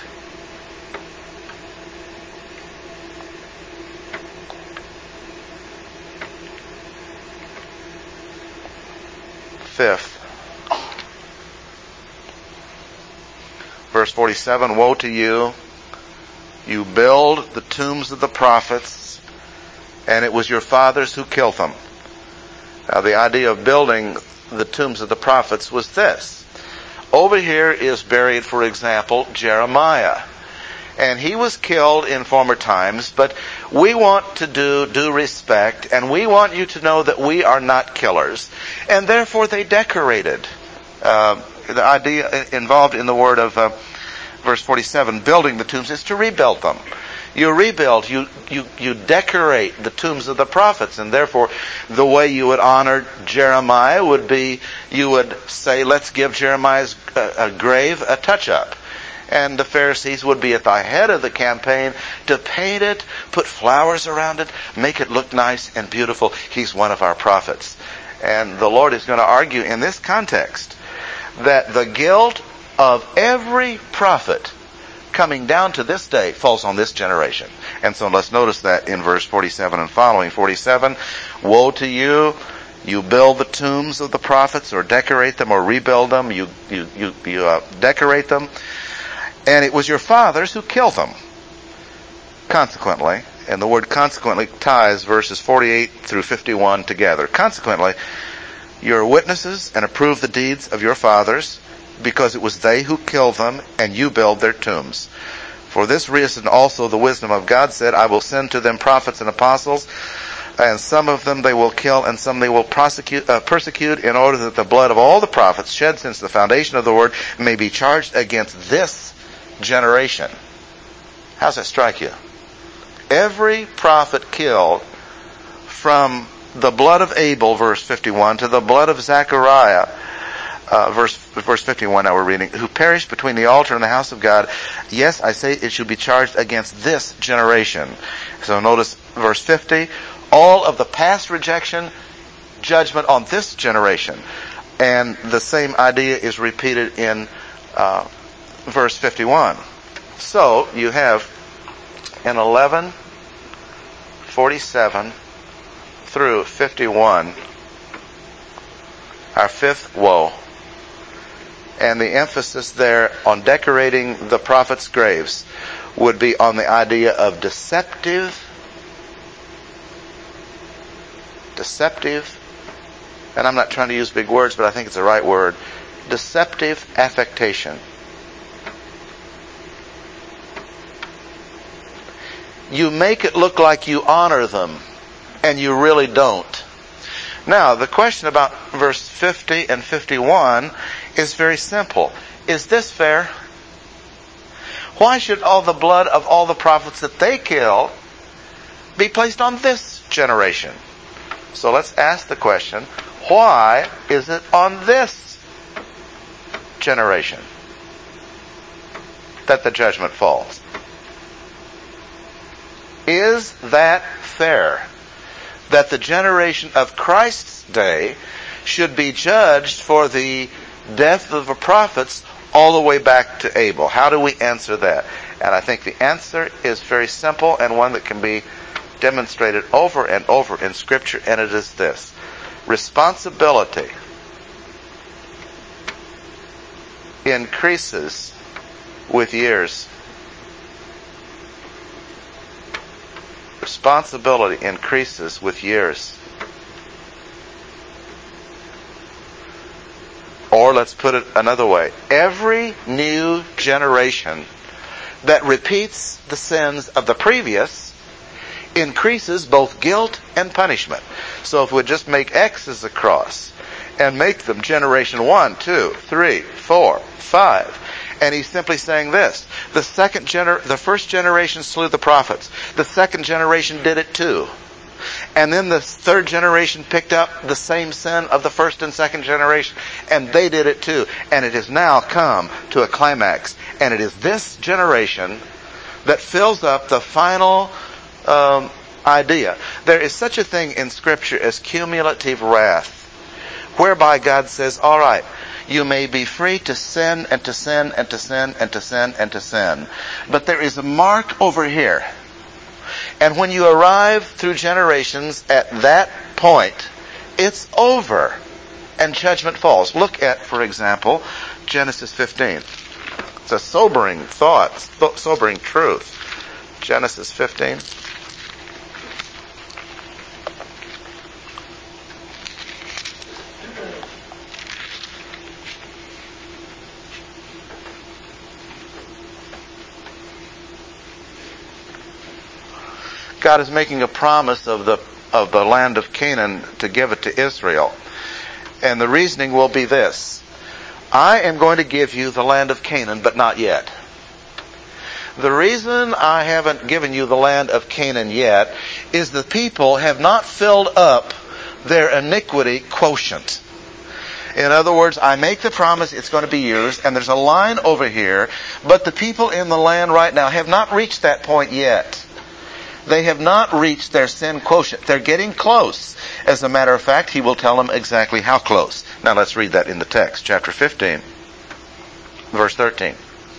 Fifth, verse forty-seven, woe to you, You build the tombs of the prophets, and it was your fathers who killed them. Now, the idea of building the tombs of the prophets was this. Over here is buried, for example, Jeremiah. And he was killed in former times, but we want to do due respect, and we want you to know that we are not killers. And therefore they decorated. Uh, the idea involved in the word of uh, verse forty-seven, building the tombs, is to rebuild them. You rebuild, you, you, you decorate the tombs of the prophets, and therefore the way you would honor Jeremiah would be, you would say, let's give Jeremiah's uh, a grave a touch-up. And the Pharisees would be at the head of the campaign to paint it, put flowers around it, make it look nice and beautiful. He's one of our prophets. And the Lord is going to argue in this context that the guilt of every prophet coming down to this day falls on this generation. And so let's notice that in verse forty-seven and following. forty-seven, woe to you! You build the tombs of the prophets, or decorate them, or rebuild them. You you you, you uh, decorate them. And it was your fathers who killed them. Consequently, and the word consequently ties verses forty-eight through fifty-one together. Consequently, you are witnesses and approve the deeds of your fathers, because it was they who killed them, and you build their tombs. For this reason also the wisdom of God said, I will send to them prophets and apostles, and some of them they will kill, and some they will prosecute, uh, persecute, in order that the blood of all the prophets shed since the foundation of the world may be charged against this generation. How's that strike you? Every prophet killed, from the blood of Abel, verse fifty-one, to the blood of Zechariah, uh, verse verse fifty-one now we're reading, who perished between the altar and the house of God. Yes, I say it should be charged against this generation. So notice verse fifty, all of the past rejection, judgment on this generation. And the same idea is repeated in uh, verse fifty-one. So you have in eleven forty-seven through fifty-one our fifth woe. And the emphasis there on decorating the prophets' graves would be on the idea of deceptive, deceptive, and I'm not trying to use big words, but I think it's the right word, deceptive affectation. You make it look like you honor them, and you really don't. Now, the question about verse fifty and fifty-one is very simple. Is this fair? Why should all the blood of all the prophets that they killed be placed on this generation? So let's ask the question, why is it on this generation that the judgment falls? Is that fair? That the generation of Christ's day should be judged for the death of the prophets all the way back to Abel? How do we answer that? And I think the answer is very simple, and one that can be demonstrated over and over in Scripture, and it is this. Responsibility increases with years. Responsibility increases with years. Or let's put it another way. Every new generation that repeats the sins of the previous increases both guilt and punishment. So if we just make X's across and make them generation one, two, three, four, five, and he's simply saying this: the second gener- the first generation slew the prophets. The second generation did it too. And then the third generation picked up the same sin of the first and second generation, and they did it too. And it has now come to a climax. And it is this generation that fills up the final um, idea. There is such a thing in Scripture as cumulative wrath, whereby God says, all right, you may be free to sin and to sin and to sin and to sin and to sin. But there is a mark over here. And when you arrive through generations at that point, it's over and judgment falls. Look at, for example, Genesis fifteen. It's a sobering thought, sobering truth. Genesis fifteen. God is making a promise of the of the land of Canaan to give it to Israel. And the reasoning will be this: I am going to give you the land of Canaan, but not yet. The reason I haven't given you the land of Canaan yet is the people have not filled up their iniquity quotient. In other words, I make the promise it's going to be yours, and there's a line over here, but the people in the land right now have not reached that point yet. They have not reached their sin quotient. They're getting close. As a matter of fact, he will tell them exactly how close. Now let's read that in the text. Chapter fifteen, verse thirteen.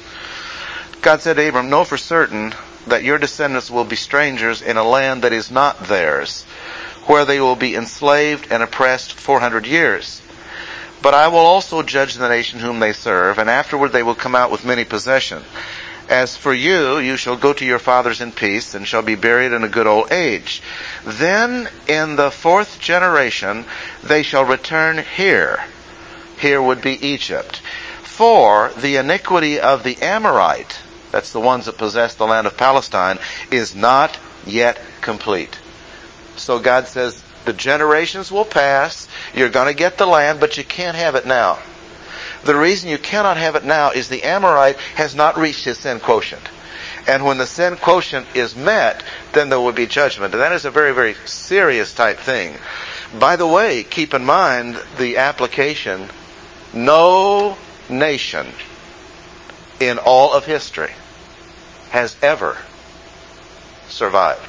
God said to Abram, know for certain that your descendants will be strangers in a land that is not theirs, where they will be enslaved and oppressed four hundred years. But I will also judge the nation whom they serve, and afterward they will come out with many possessions. As for you, you shall go to your fathers in peace, and shall be buried in a good old age. Then in the fourth generation they shall return here. Here would be Egypt. For the iniquity of the Amorite, that's the ones that possess the land of Palestine, is not yet complete. So God says, the generations will pass, you're going to get the land, but you can't have it now. The reason you cannot have it now is the Amorite has not reached his sin quotient. And when the sin quotient is met, then there will be judgment. And that is a very, very serious type thing. By the way, keep in mind the application. No nation in all of history has ever survived.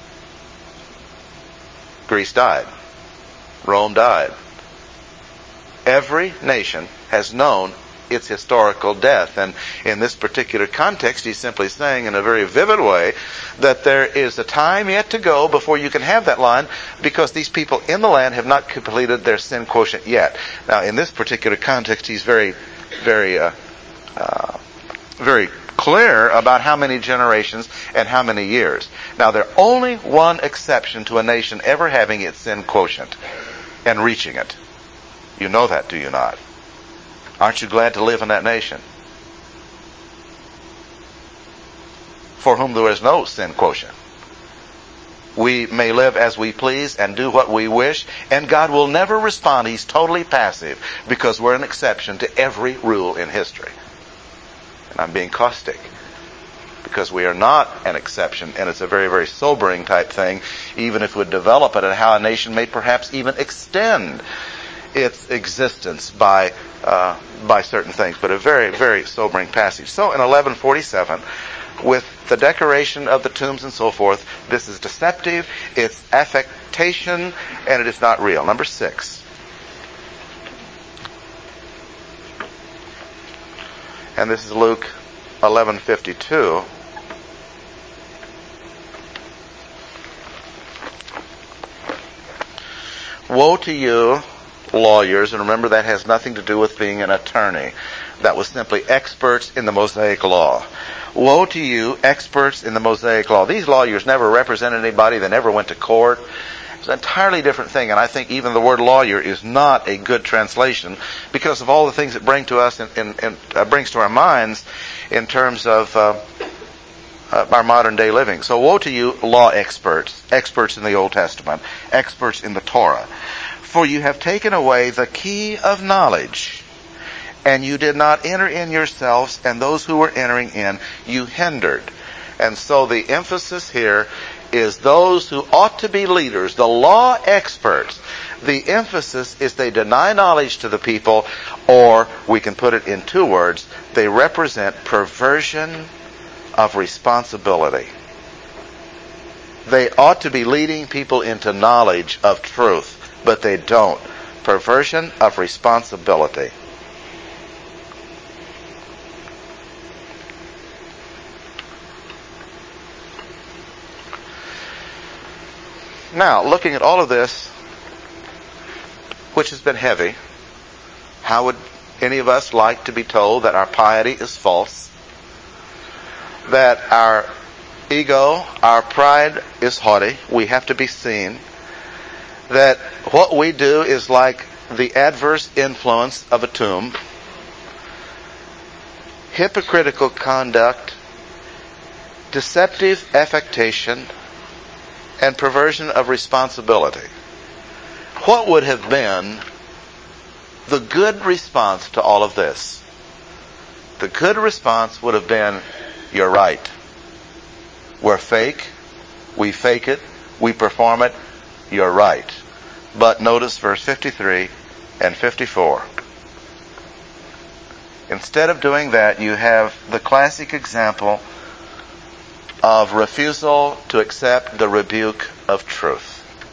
Greece died. Rome died. Every nation has known its historical death. And in this particular context, he's simply saying in a very vivid way that there is a time yet to go before you can have that line, because these people in the land have not completed their sin quotient yet. Now, in this particular context, he's very, very, uh, uh, very clear about how many generations and how many years. Now, there's only one exception to a nation ever having its sin quotient and reaching it. You know that, do you not? Aren't you glad to live in that nation? For whom there is no sin quotient. We may live as we please and do what we wish, and God will never respond. He's totally passive, because we're an exception to every rule in history. And I'm being caustic, because we are not an exception, and it's a very, very sobering type thing, even if we develop it, and how a nation may perhaps even extend its existence by uh, by certain things, but a very, very sobering passage. So in eleven forty-seven, with the decoration of the tombs and so forth, this is deceptive, it's affectation, and it is not real. Number six. And this is Luke eleven fifty-two. Woe to you, lawyers, and remember that has nothing to do with being an attorney. That was simply experts in the Mosaic Law. Woe to you, experts in the Mosaic Law. These lawyers never represented anybody. They never went to court. It's an entirely different thing, and I think even the word lawyer is not a good translation because of all the things it brings to us and, and, and uh, brings to our minds in terms of uh, uh, our modern day living. So woe to you, law experts, experts in the Old Testament, experts in the Torah. For you have taken away the key of knowledge, and you did not enter in yourselves, and those who were entering in you hindered. And so the emphasis here is those who ought to be leaders, the law experts. The emphasis is they deny knowledge to the people, or we can put it in two words, they represent perversion of responsibility. They ought to be leading people into knowledge of truth, but they don't. Perversion of responsibility. Now, looking at all of this, which has been heavy, how would any of us like to be told that our piety is false? That our ego, our pride is haughty. We have to be seen. That what we do is like the adverse influence of a tomb. Hypocritical conduct, deceptive affectation, and perversion of responsibility. What would have been the good response to all of this? The good response would have been, you're right. We're fake. We fake it. We perform it. You're right. But notice verse fifty-three and fifty-four. Instead of doing that, you have the classic example of refusal to accept the rebuke of truth.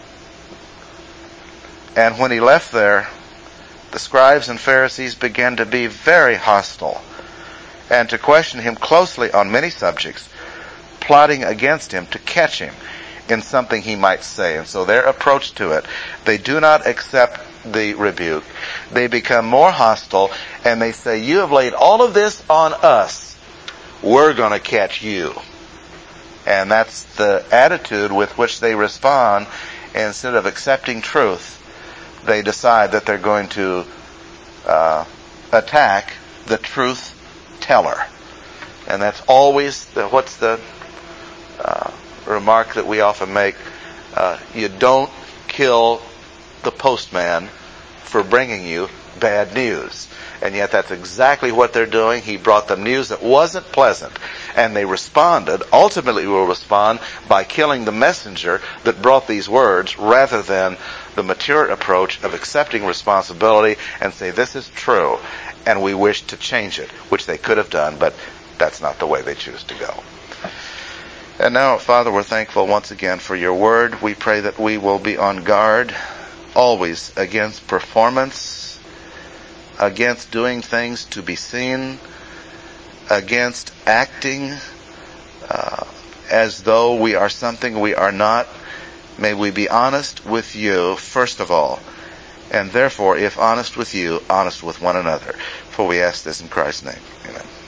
And when he left there, the scribes and Pharisees began to be very hostile and to question him closely on many subjects, plotting against him to catch him in something he might say. And so their approach to it, they do not accept the rebuke. They become more hostile, and they say, you have laid all of this on us. We're going to catch you. And that's the attitude with which they respond. Instead of accepting truth, they decide that they're going to uh, attack the truth teller. And that's always, the, what's the uh, remark that we often make? Uh, you don't kill the postman for bringing you bad news. And yet that's exactly what they're doing. He brought them news that wasn't pleasant. And they responded, ultimately will respond by killing the messenger that brought these words, rather than the mature approach of accepting responsibility and say, this is true, and we wish to change it, which they could have done, but that's not the way they choose to go. And now, Father, we're thankful once again for your word. We pray that we will be on guard always against performance, against doing things to be seen, against acting uh, as though we are something we are not. May we be honest with you, first of all, and therefore, if honest with you, honest with one another. For we ask this in Christ's name. Amen.